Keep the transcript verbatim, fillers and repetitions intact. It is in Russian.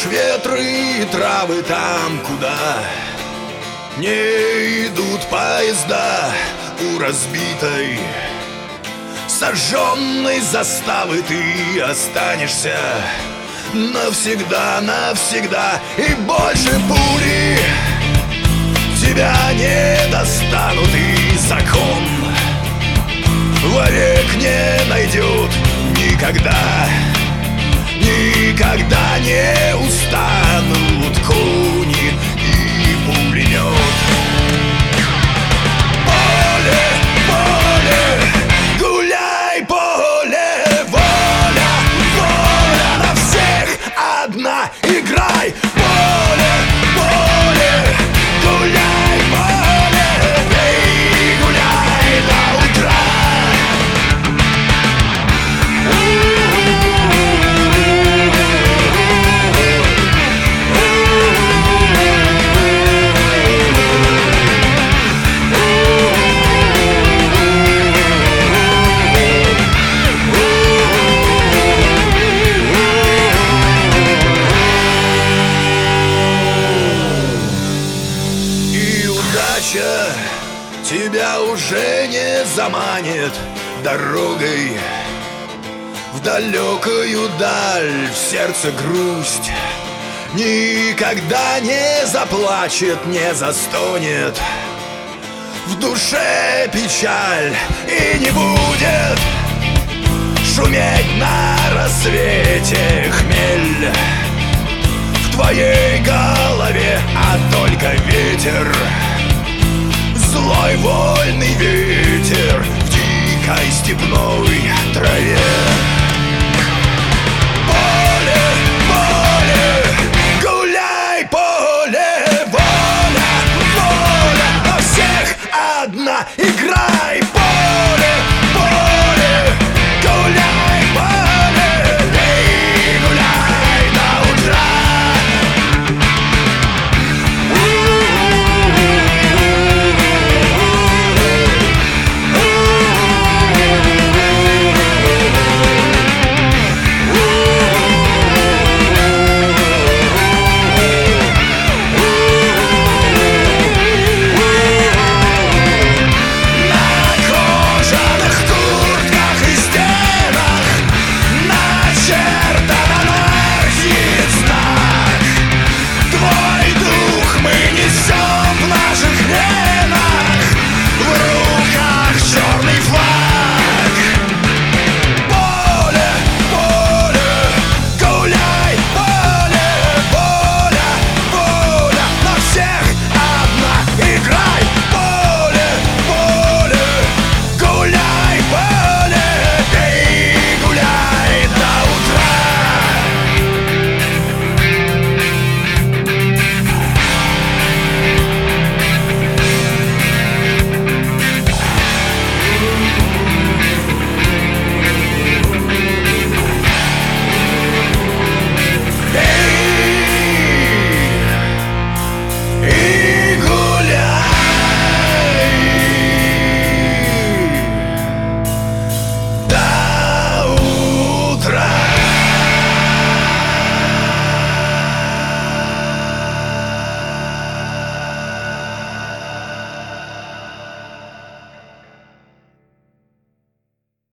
Лишь ветры и травы там, куда не идут поезда. У разбитой, сожженной заставы ты останешься навсегда, навсегда. И больше пули тебя не достанут, и закон вовек не найдет никогда. Никогда не устанут кони и пулемет. Поле, поле, гуляй, поле, воля, воля на всех одна, играй. Поле, поле, гуляй, поле, пей, гуляй до утра. Тебя уже не заманит дорогой в далекую даль. В сердце грусть никогда не заплачет, не застонет. В душе печаль и не будет шуметь на рассвете хмель в твоей голове, а только ветер. Злой вольный ветер в дикой степной траве.